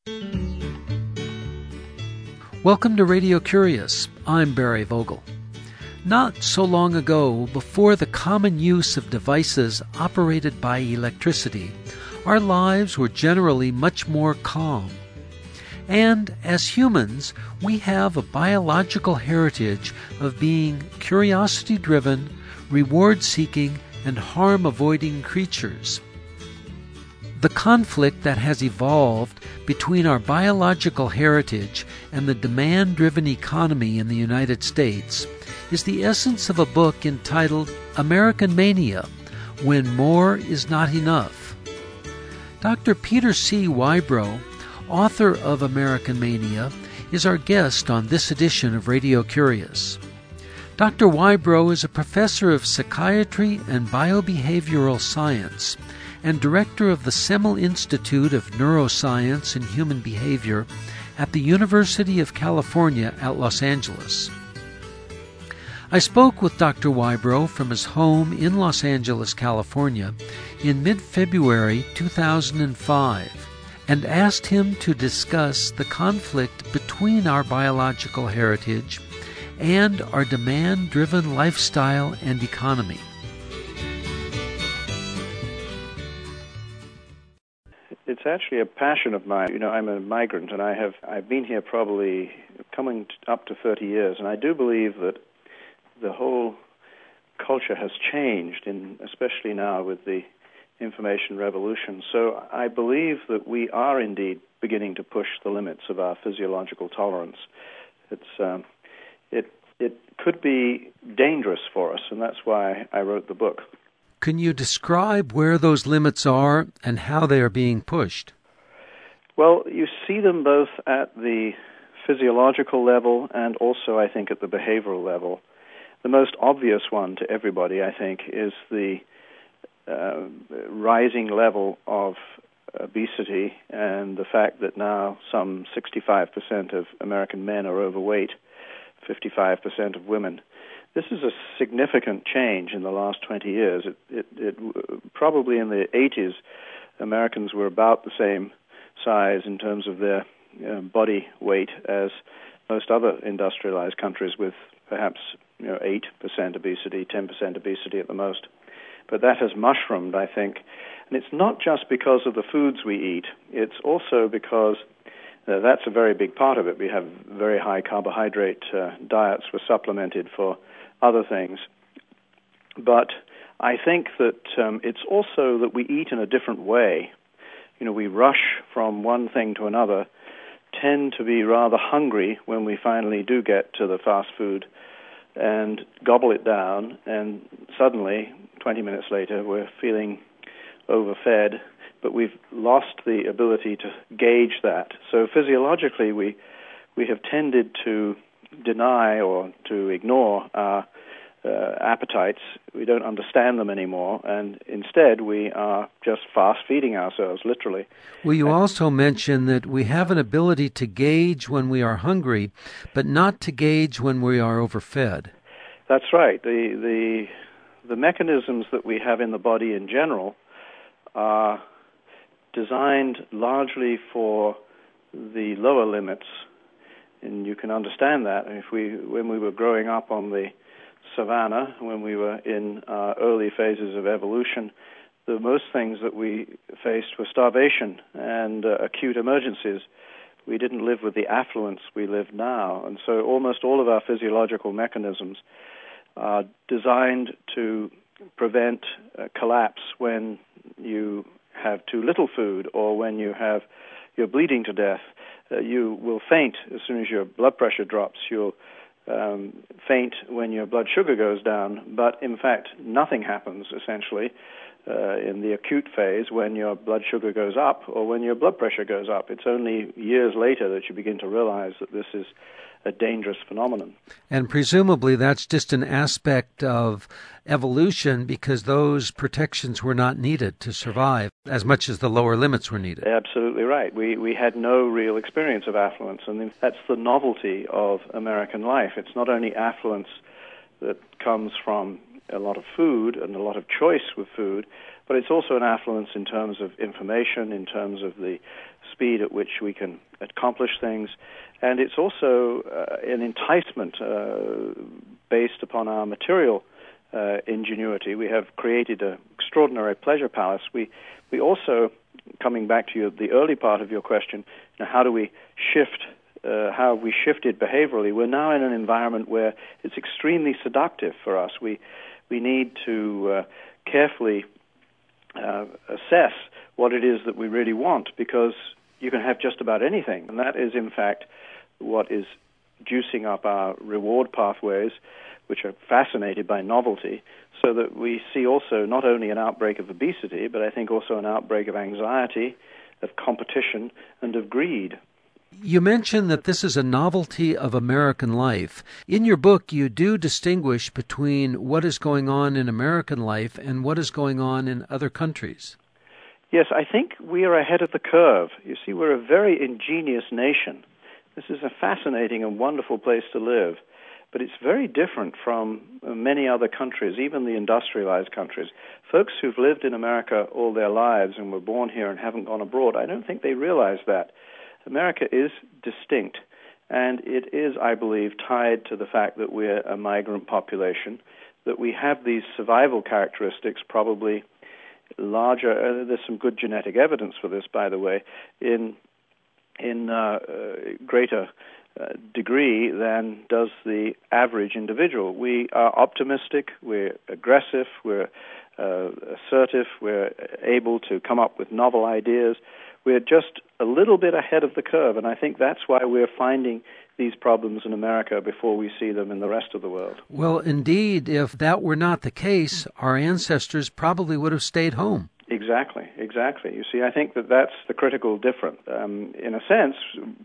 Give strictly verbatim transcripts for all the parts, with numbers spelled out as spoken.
Welcome to Radio Curious. I'm Barry Vogel. Not so long ago, before the common use of devices operated by electricity, our lives were generally much more calm. And as humans, we have a biological heritage of being curiosity-driven, reward-seeking, and harm-avoiding creatures. The conflict that has evolved between our biological heritage and the demand-driven economy in the United States is the essence of a book entitled American Mania, When More Is Not Enough. Doctor Peter C. Whybrow, author of American Mania, is our guest on this edition of Radio Curious. Doctor Whybrow is a professor of psychiatry and biobehavioral science and director of the Semel Institute of Neuroscience and Human Behavior at the University of California at Los Angeles. I spoke with Doctor Whybrow from his home in Los Angeles, California, in mid-February two thousand five, and asked him to discuss the conflict between our biological heritage and our demand-driven lifestyle and economy. It's actually a passion of mine. You know, I'm a migrant, and I have I've been here probably coming up to thirty years, and I do believe that the whole culture has changed, in especially now with the information revolution. So I believe that we are indeed beginning to push the limits of our physiological tolerance. It's um, it it could be dangerous for us, and that's why I wrote the book. Can you describe where those limits are and how they are being pushed? Well, you see them both at the physiological level and also, I think, at the behavioral level. The most obvious one to everybody, I think, is the uh, rising level of obesity and the fact that now some sixty-five percent of American men are overweight, fifty-five percent of women. This is a significant change in the last twenty years. It, it, it, probably in the eighties, Americans were about the same size in terms of their uh, body weight as most other industrialized countries, with perhaps you know, eight percent obesity, ten percent obesity at the most. But that has mushroomed, I think. And it's not just because of the foods we eat. It's also because uh, that's a very big part of it. We have very high carbohydrate uh, diets. We're supplemented for other things. But I think that um, it's also that we eat in a different way. You know, we rush from one thing to another, tend to be rather hungry when we finally do get to the fast food, and gobble it down, and suddenly, twenty minutes later, we're feeling overfed, but we've lost the ability to gauge that. So physiologically, we we have tended to deny or to ignore our uh, appetites. We don't understand them anymore, and instead we are just fast-feeding ourselves, literally. Well, you also mentioned that we have an ability to gauge when we are hungry, but not to gauge when we are overfed. That's right. The the the mechanisms that we have in the body in general are designed largely for the lower limits. And you can understand that if we, when we were growing up on the savannah, when we were in our early phases of evolution, the most things that we faced were starvation and uh, acute emergencies. We didn't live with the affluence we live now. And so almost all of our physiological mechanisms are designed to prevent uh, collapse when you have too little food or when you have, you're bleeding to death. Uh, you will faint as soon as your blood pressure drops. You'll um, faint when your blood sugar goes down. But in fact, nothing happens essentially uh, in the acute phase when your blood sugar goes up or when your blood pressure goes up. It's only years later that you begin to realize that this is a dangerous phenomenon. And presumably that's just an aspect of evolution because those protections were not needed to survive as much as the lower limits were needed. Absolutely right. We we had no real experience of affluence, and that's the novelty of American life. It's not only affluence that comes from a lot of food and a lot of choice with food, but it's also an affluence in terms of information, in terms of the speed at which we can accomplish things, and it's also uh, an enticement uh, based upon our material uh, ingenuity. We have created an extraordinary pleasure palace. We we also, coming back to you, the early part of your question, you know, how do we shift, uh, how have we shifted behaviorally? We're now in an environment where it's extremely seductive for us. We, we need to uh, carefully uh, assess what it is that we really want, because you can have just about anything. And that is, in fact, what is juicing up our reward pathways, which are fascinated by novelty, so that we see also not only an outbreak of obesity, but I think also an outbreak of anxiety, of competition, and of greed. You mentioned that this is a novelty of American life. In your book, you do distinguish between what is going on in American life and what is going on in other countries. Yes, I think we are ahead of the curve. You see, we're a very ingenious nation. This is a fascinating and wonderful place to live, but it's very different from many other countries, even the industrialized countries. Folks who've lived in America all their lives and were born here and haven't gone abroad, I don't think they realize that. America is distinct, and it is, I believe, tied to the fact that we're a migrant population, that we have these survival characteristics probably larger. Uh, there's some good genetic evidence for this, by the way, in in uh, uh, greater uh, degree than does the average individual. We are optimistic, we're aggressive, we're uh, assertive, we're able to come up with novel ideas. We're just a little bit ahead of the curve, and I think that's why we're finding these problems in America before we see them in the rest of the world. Well, indeed, if that were not the case, our ancestors probably would have stayed home. Exactly, exactly. You see, I think that that's the critical difference. Um, in a sense,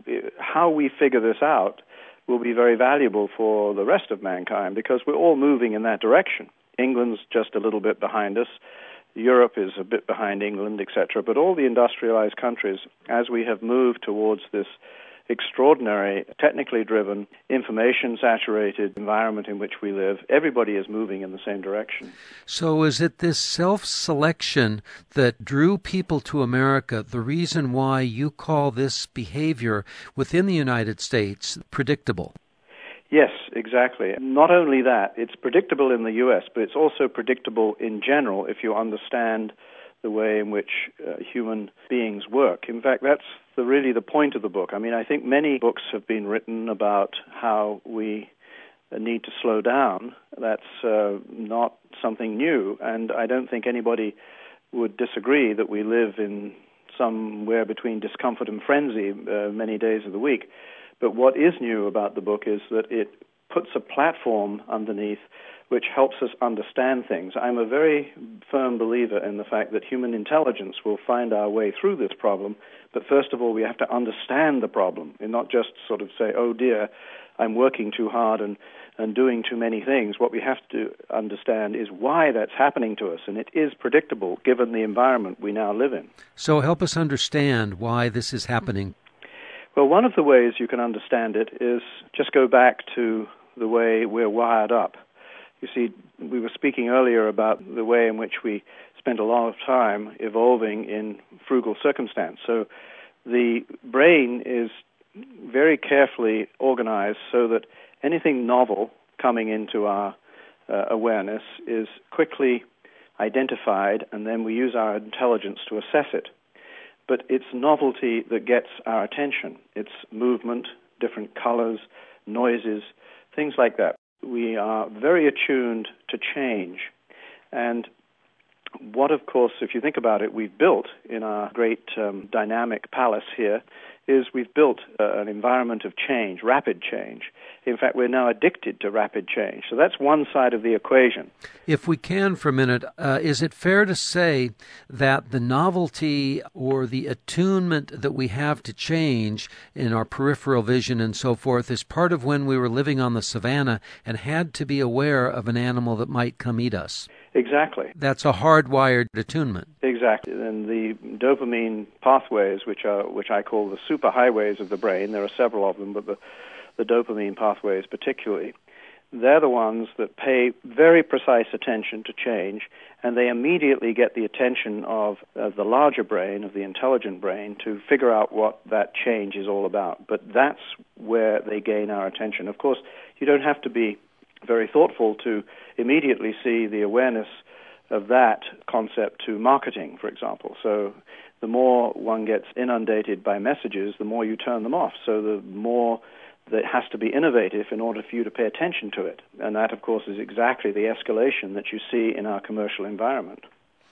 how we figure this out will be very valuable for the rest of mankind, because we're all moving in that direction. England's just a little bit behind us. Europe is a bit behind England, et cetera. But all the industrialized countries, as we have moved towards this extraordinary, technically driven, information-saturated environment in which we live, everybody is moving in the same direction. So is it this self-selection that drew people to America, the reason why you call this behavior within the United States predictable? Yes, exactly. Not only that, it's predictable in the U S, but it's also predictable in general if you understand the way in which uh, human beings work. In fact, that's the, really the point of the book. I mean, I think many books have been written about how we need to slow down. That's uh, not something new, and I don't think anybody would disagree that we live in somewhere between discomfort and frenzy uh, many days of the week. But what is new about the book is that it puts a platform underneath which helps us understand things. I'm a very firm believer in the fact that human intelligence will find our way through this problem, but first of all, we have to understand the problem and not just sort of say, oh dear, I'm working too hard and, and doing too many things. What we have to understand is why that's happening to us, and it is predictable given the environment we now live in. So help us understand why this is happening. Well, one of the ways you can understand it is just go back to the way we're wired up. You see, we were speaking earlier about the way in which we spend a lot of time evolving in frugal circumstance. So the brain is very carefully organized so that anything novel coming into our uh, awareness is quickly identified, and then we use our intelligence to assess it. But it's novelty that gets our attention. It's movement, different colors, noises, things like that. We are very attuned to change. And what, of course, if you think about it, we've built in our great um, dynamic palace here, is we've built uh, an environment of change, rapid change. In fact, we're now addicted to rapid change. So that's one side of the equation. If we can for a minute, uh, is it fair to say that the novelty or the attunement that we have to change in our peripheral vision and so forth is part of when we were living on the savannah and had to be aware of an animal that might come eat us? Exactly. That's a hardwired attunement. Exactly. And the dopamine pathways, which are which I call the superhighways of the brain, there are several of them, but the, the dopamine pathways particularly, they're the ones that pay very precise attention to change, and they immediately get the attention of, of the larger brain, of the intelligent brain, to figure out what that change is all about. But that's where they gain our attention. Of course, you don't have to be very thoughtful to immediately see the awareness of that concept to marketing, for example. So the more one gets inundated by messages, the more you turn them off. So the more that has to be innovative in order for you to pay attention to it. And that, of course, is exactly the escalation that you see in our commercial environment.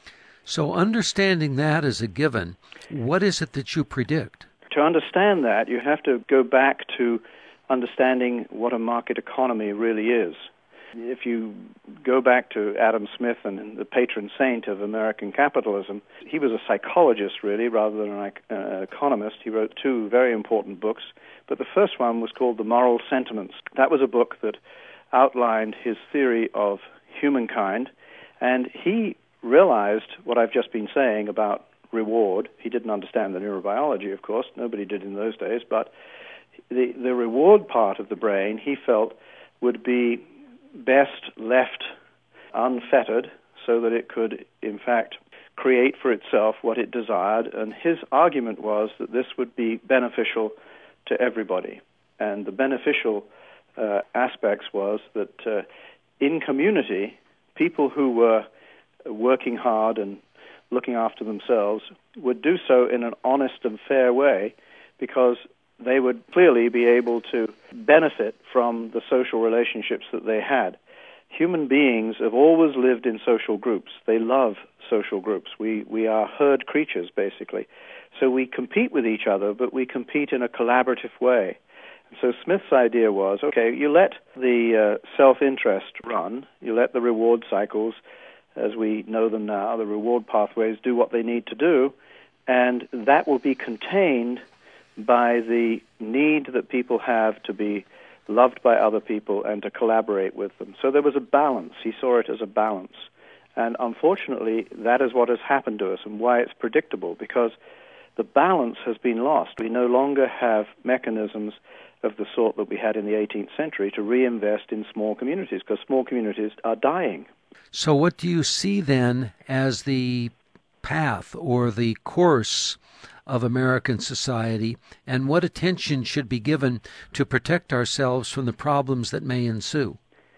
So understanding that as a given, what is it that you predict? To understand that, you have to go back to understanding what a market economy really is. If you go back to Adam Smith and the patron saint of American capitalism, he was a psychologist, really, rather than an uh, economist. He wrote two very important books, but the first one was called The Moral Sentiments. That was a book that outlined his theory of humankind, and he realized what I've just been saying about reward. He didn't understand the neurobiology, of course. Nobody did in those days, but the, the reward part of the brain, he felt, would be best left unfettered so that it could, in fact, create for itself what it desired. And his argument was that this would be beneficial to everybody. And the beneficial uh, aspects was that uh, in community, people who were working hard and looking after themselves would do so in an honest and fair way, because they would clearly be able to benefit from the social relationships that they had. Human beings have always lived in social groups. They love social groups. We we are herd creatures, basically. So we compete with each other, but we compete in a collaborative way. So Smith's idea was, okay, you let the uh, self-interest run, you let the reward cycles, as we know them now, the reward pathways, do what they need to do, and that will be contained by the need that people have to be loved by other people and to collaborate with them. So there was a balance. He saw it as a balance. And unfortunately, that is what has happened to us and why it's predictable, because the balance has been lost. We no longer have mechanisms of the sort that we had in the eighteenth century to reinvest in small communities, because small communities are dying. So what do you see then as the path or the course of American society, and what attention should be given to protect ourselves from the problems that may ensue?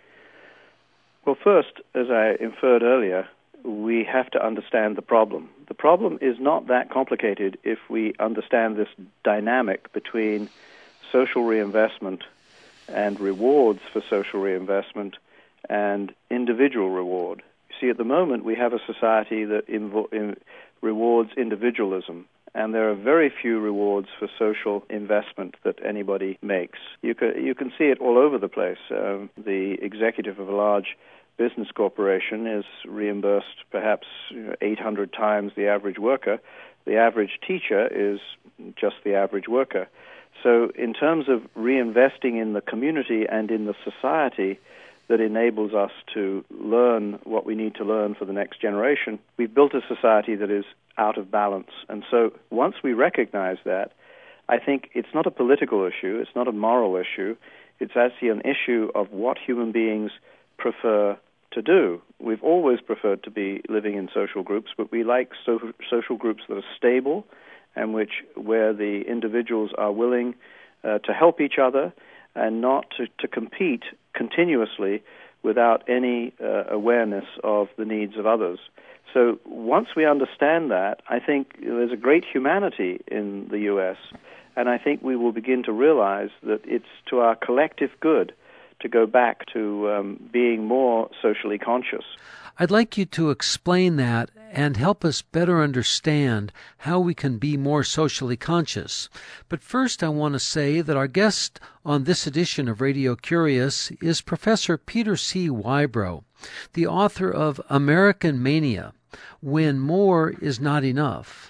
Well, first, as I inferred earlier, we have to understand the problem. The problem is not that complicated if we understand this dynamic between social reinvestment and rewards for social reinvestment and individual reward. You see, at the moment, we have a society that invo- in, rewards individualism, and there are very few rewards for social investment that anybody makes. You can, you can see it all over the place. Um, the executive of a large business corporation is reimbursed perhaps you know, eight hundred times the average worker. The average teacher is just the average worker. So in terms of reinvesting in the community and in the society that enables us to learn what we need to learn for the next generation, we've built a society that is out of balance. And so once we recognize that, I think it's not a political issue, it's not a moral issue, it's actually an issue of what human beings prefer to do. We've always preferred to be living in social groups, but we like so- social groups that are stable and which where the individuals are willing uh, to help each other and not to, to compete continuously without any uh, awareness of the needs of others. So once we understand that, I think there's a great humanity in the U S, and I think we will begin to realize that it's to our collective good to go back to um, being more socially conscious. I'd like you to explain that and help us better understand how we can be more socially conscious. But first I want to say that our guest on this edition of Radio Curious is Professor Peter C. Whybrow, the author of American Mania, When More Is Not Enough.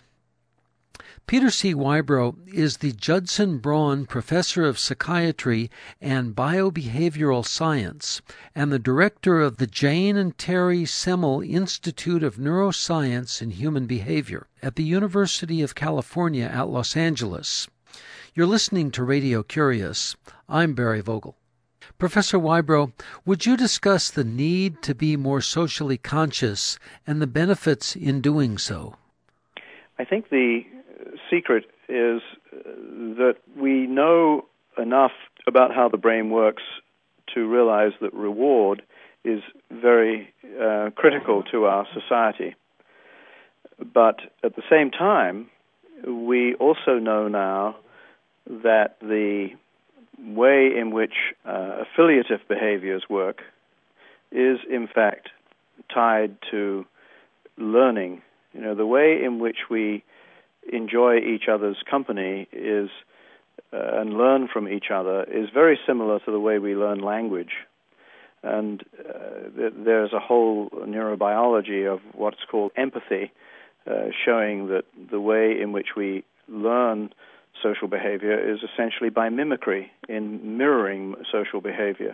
Peter C. Whybrow is the Judson Braun Professor of Psychiatry and Biobehavioral Science and the director of the Jane and Terry Semel Institute of Neuroscience and Human Behavior at the University of California at Los Angeles. You're listening to Radio Curious. I'm Barry Vogel. Professor Whybro, would you discuss the need to be more socially conscious and the benefits in doing so? I think the secret is that we know enough about how the brain works to realize that reward is very uh, critical to our society. But at the same time, we also know now that the way in which uh, affiliative behaviors work is, in fact, tied to learning. You know, the way in which we enjoy each other's company is uh, and learn from each other is very similar to the way we learn language. And uh, th- there's a whole neurobiology of what's called empathy, uh, showing that the way in which we learn social behavior is essentially by mimicry, in mirroring social behavior.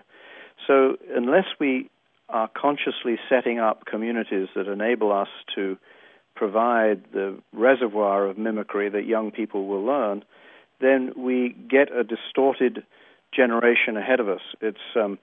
So unless we are consciously setting up communities that enable us to provide the reservoir of mimicry that young people will learn, then we get a distorted generation ahead of us. It's um,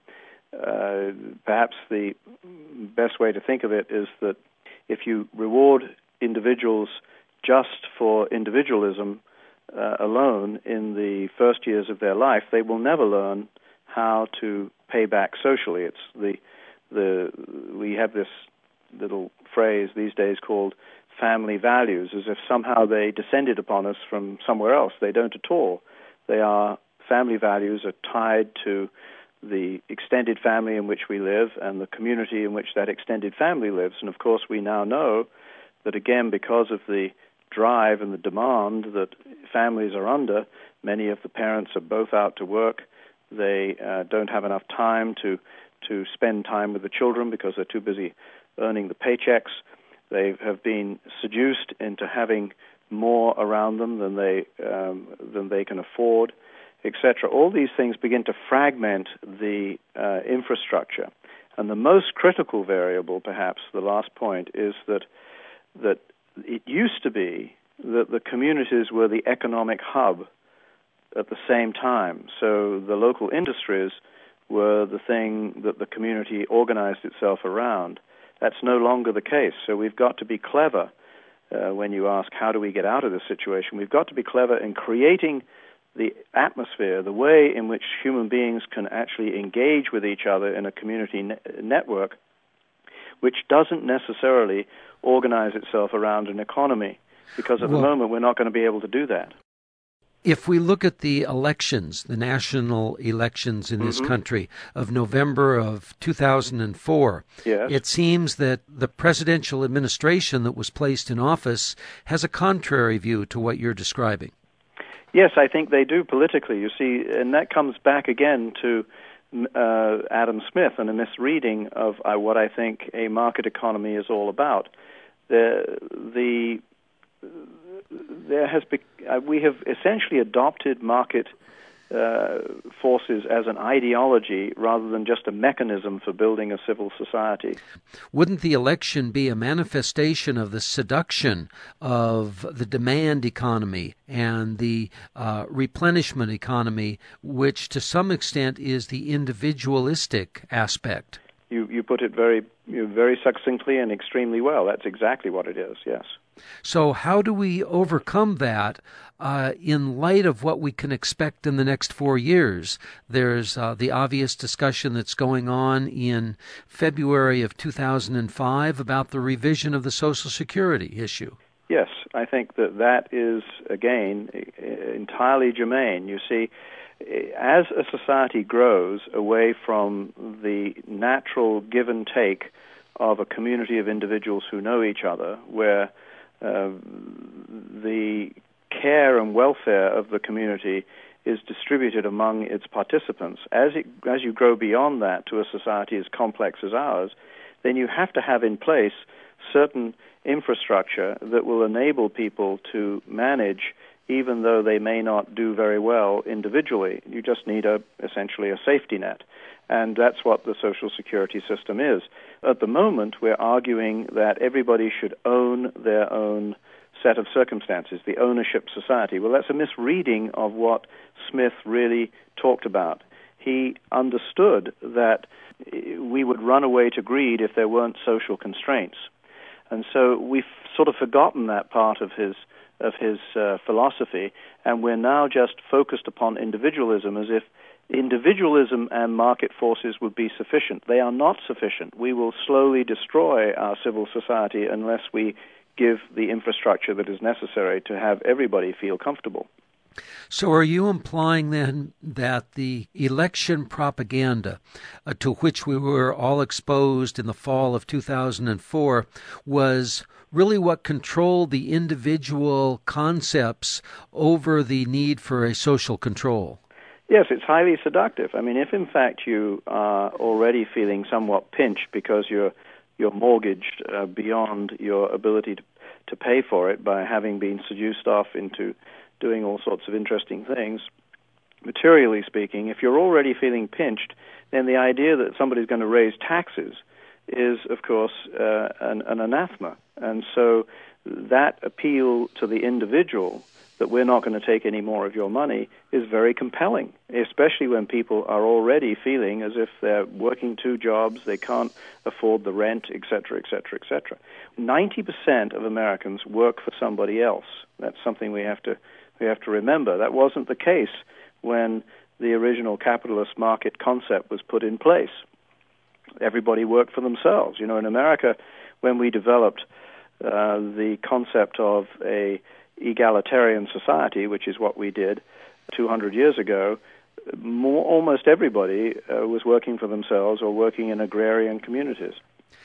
uh, perhaps the best way to think of it is that if you reward individuals just for individualism uh, alone in the first years of their life, they will never learn how to pay back socially. It's the the we have this little phrase these days called family values, as if somehow they descended upon us from somewhere else. They don't at all. They are family values are tied to the extended family in which we live and the community in which that extended family lives. And of course, we now know that, again, because of the drive and the demand that families are under, many of the parents are both out to work. They uh, don't have enough time to to spend time with the children because they're too busy earning the paychecks. They have been seduced into having more around them than they um, than they can afford, et cetera. All these things begin to fragment the uh, infrastructure. And the most critical variable, perhaps, the last point, is that that it used to be that the communities were the economic hub at the same time. So the local industries were the thing that the community organized itself around. That's no longer the case. So we've got to be clever uh, when you ask, how do we get out of this situation? We've got to be clever in creating the atmosphere, the way in which human beings can actually engage with each other in a community ne- network, which doesn't necessarily organize itself around an economy, because at well, the moment we're not going to be able to do that. If we look at the elections, the national elections in this mm-hmm. country of November of two thousand four, yes. It seems that the presidential administration that was placed in office has a contrary view to what you're describing. Yes, I think they do politically, you see, and that comes back again to uh, Adam Smith and a misreading of uh, what I think a market economy is all about. The the There has be, uh, we have essentially adopted market uh, forces as an ideology rather than just a mechanism for building a civil society. Wouldn't the election be a manifestation of the seduction of the demand economy and the uh, replenishment economy, which to some extent is the individualistic aspect? You you put it very you very succinctly and extremely well. That's exactly what it is, yes. So how do we overcome that uh, in light of what we can expect in the next four years? There's uh, the obvious discussion that's going on in February of two thousand five about the revision of the Social Security issue. Yes, I think that that is, again, entirely germane. You see, as a society grows away from the natural give and take of a community of individuals who know each other, where uh, the care and welfare of the community is distributed among its participants, as it, as you grow beyond that to a society as complex as ours, then you have to have in place certain infrastructure that will enable people to manage even though they may not do very well individually. You just need a essentially a safety net. And that's what the Social Security system is. At the moment, we're arguing that everybody should own their own set of circumstances, the ownership society. Well, that's a misreading of what Smith really talked about. he understood that we would run away to greed if there weren't social constraints. And so we've sort of forgotten that part of his of his uh, philosophy, and we're now just focused upon individualism as if individualism and market forces would be sufficient. They are not sufficient. We will slowly destroy our civil society unless we give the infrastructure that is necessary to have everybody feel comfortable. So are you implying then that the election propaganda uh, to which we were all exposed in the fall of two thousand four was really what controlled the individual concepts over the need for a social control? Yes, it's highly seductive. I mean, if in fact you are already feeling somewhat pinched because you're you're mortgaged uh, beyond your ability to, to pay for it by having been seduced off into doing all sorts of interesting things, materially speaking, if you're already feeling pinched, then the idea that somebody's going to raise taxes is, of course, uh, an, an anathema. And so that appeal to the individual that we're not going to take any more of your money is very compelling, especially when people are already feeling as if they're working two jobs, they can't afford the rent, et cetera, et cetera, et cetera. ninety percent of Americans work for somebody else. That's something we have to we have to remember. That wasn't the case when the original capitalist market concept was put in place. Everybody worked for themselves. You know, in America, when we developed uh, the concept of a egalitarian society, which is what we did two hundred years ago, more, almost everybody uh, was working for themselves or working in agrarian communities.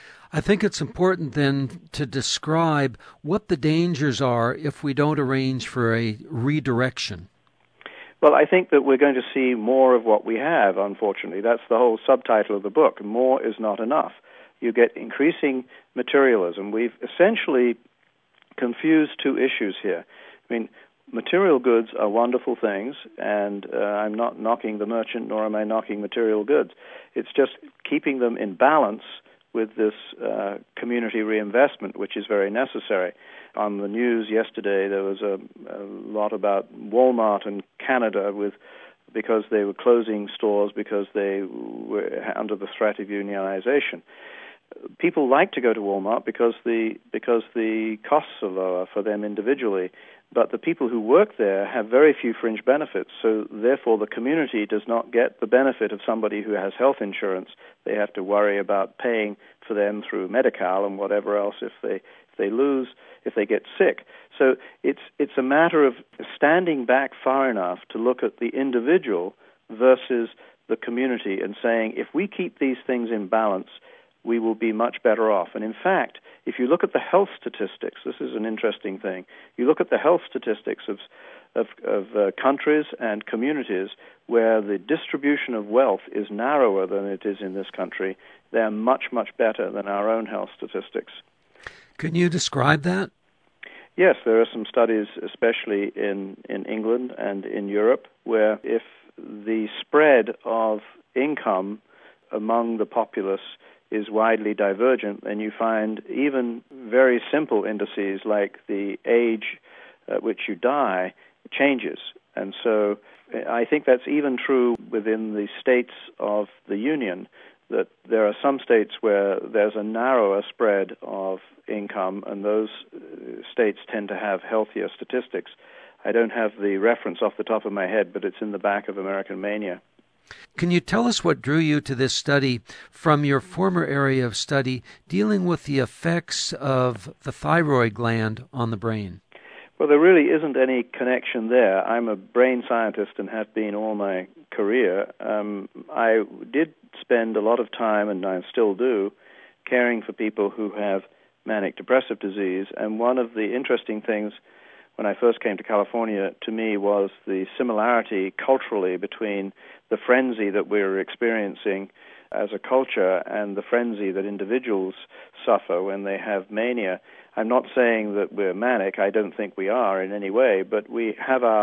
I think it's important then to describe what the dangers are if we don't arrange for a redirection. Well, I think that we're going to see more of what we have, unfortunately. That's the whole subtitle of the book. More is not enough. You get increasing materialism. We've essentially confused two issues here. I mean, material goods are wonderful things, and uh, I'm not knocking the merchant, nor am I knocking material goods. It's just keeping them in balance with this uh, community reinvestment, which is very necessary. On the news yesterday, there was a, a lot about Walmart and Canada with because they were closing stores because they were under the threat of unionization. People like to go to Walmart because the because the costs are lower for them individually, but the people who work there have very few fringe benefits, so therefore the community does not get the benefit of somebody who has health insurance. They have to worry about paying for them through Medi-Cal and whatever else if they if they lose, if they get sick. So it's it's a matter of standing back far enough to look at the individual versus the community and saying, if we keep these things in balance, we will be much better off. And in fact, if you look at the health statistics, this is an interesting thing. You look at the health statistics of of, of uh, countries and communities where the distribution of wealth is narrower than it is in this country, they're much, much better than our own health statistics. Can you describe that? Yes, there are some studies, especially in, in England and in Europe, where if the spread of income among the populace is widely divergent, then you find even very simple indices like the age at which you die changes. And so I think that's even true within the states of the Union, that there are some states where there's a narrower spread of income, and those states tend to have healthier statistics. I don't have the reference off the top of my head, but it's in the back of American Mania. Can you tell us what drew you to this study from your former area of study dealing with the effects of the thyroid gland on the brain? Well, there really isn't any connection there. I'm a brain scientist and have been all my career. Um, I did spend a lot of time, and I still do, caring for people who have manic depressive disease. And one of the interesting things when I first came to California to me was the similarity culturally between the frenzy that we're experiencing as a culture and the frenzy that individuals suffer when they have mania. I'm not saying that we're manic. I don't think we are in any way, but we have our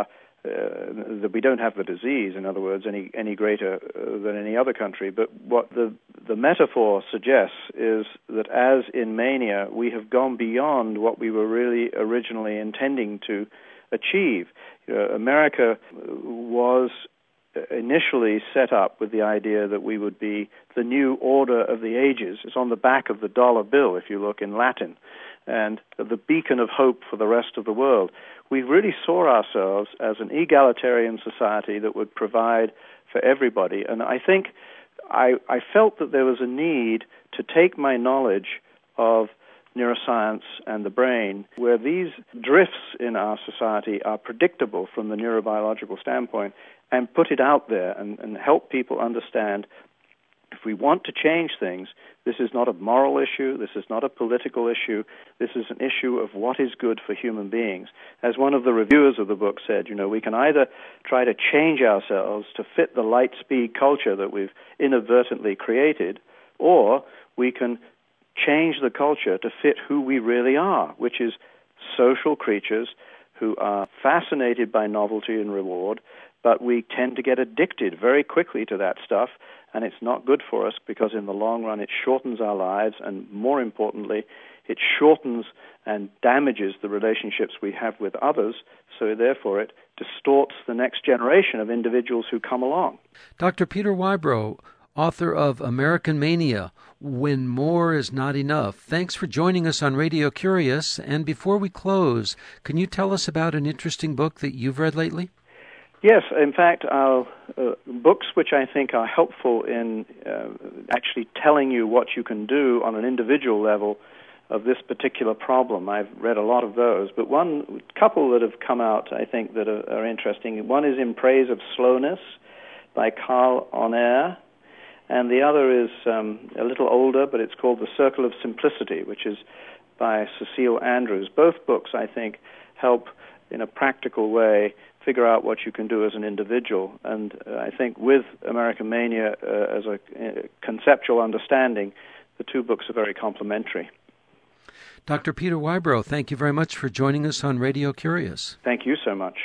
uh, that we don't have the disease, in other words, any any greater uh, than any other country. But what the the metaphor suggests is that as in mania, we have gone beyond what we were really originally intending to achieve. You know, America was initially set up with the idea that we would be the new order of the ages. It's on the back of the dollar bill, if you look in Latin, and the beacon of hope for the rest of the world. We really saw ourselves as an egalitarian society that would provide for everybody. And I think I, I felt that there was a need to take my knowledge of neuroscience and the brain, where these drifts in our society are predictable from the neurobiological standpoint, and put it out there and, and help people understand if we want to change things, this is not a moral issue, this is not a political issue, this is an issue of what is good for human beings. As one of the reviewers of the book said, you know, we can either try to change ourselves to fit the light speed culture that we've inadvertently created, or we can change the culture to fit who we really are, which is social creatures who are fascinated by novelty and reward, but we tend to get addicted very quickly to that stuff, and it's not good for us because in the long run it shortens our lives, and more importantly, it shortens and damages the relationships we have with others, so therefore it distorts the next generation of individuals who come along. Doctor Peter Whybrow, author of American Mania, When More Is Not Enough. Thanks for joining us on Radio Curious. And before we close, can you tell us about an interesting book that you've read lately? Yes, in fact, our uh, books which I think are helpful in uh, actually telling you what you can do on an individual level of this particular problem. I've read a lot of those, but one couple that have come out, I think, that are, are interesting. One is In Praise of Slowness by Carl Onair, and the other is um, a little older, but it's called The Circle of Simplicity, which is by Cecile Andrews. Both books, I think, help in a practical way figure out what you can do as an individual. And uh, I think with American Mania uh, as a uh, conceptual understanding, the two books are very complementary. Doctor Peter Whybrow, thank you very much for joining us on Radio Curious. Thank you so much.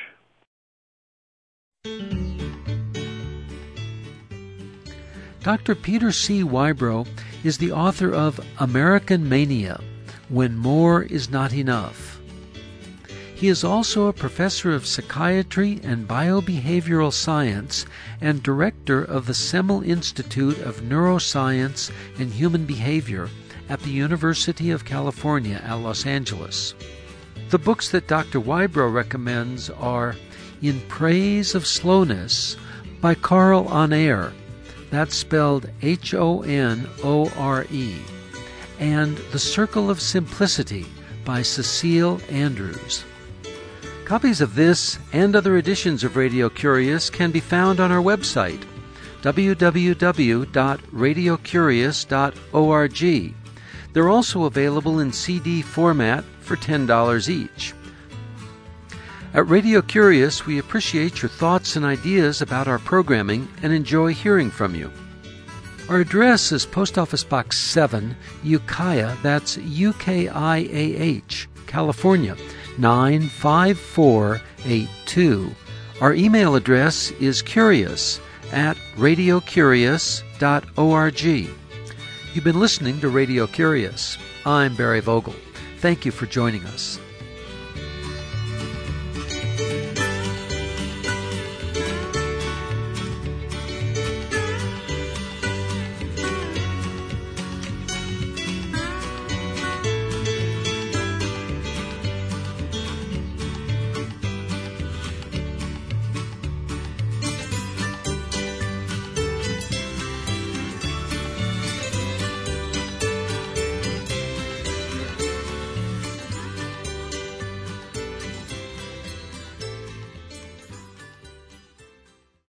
Doctor Peter C. Whybrow is the author of American Mania, When More Is Not Enough. He is also a professor of psychiatry and biobehavioral science and director of the Semel Institute of Neuroscience and Human Behavior at the University of California at Los Angeles. The books that Doctor Whybrow recommends are In Praise of Slowness by Carl Onair, that's spelled H O N O R E, and The Circle of Simplicity by Cecile Andrews. Copies of this and other editions of Radio Curious can be found on our website, w w w dot radio curious dot org. They're also available in C D format for ten dollars each. At Radio Curious, we appreciate your thoughts and ideas about our programming and enjoy hearing from you. Our address is Post Office Box seven, Ukiah, that's U K I A H, California, nine five four eight two. Our email address is curious at radio curious dot org. You've been listening to Radio Curious. I'm Barry Vogel. Thank you for joining us.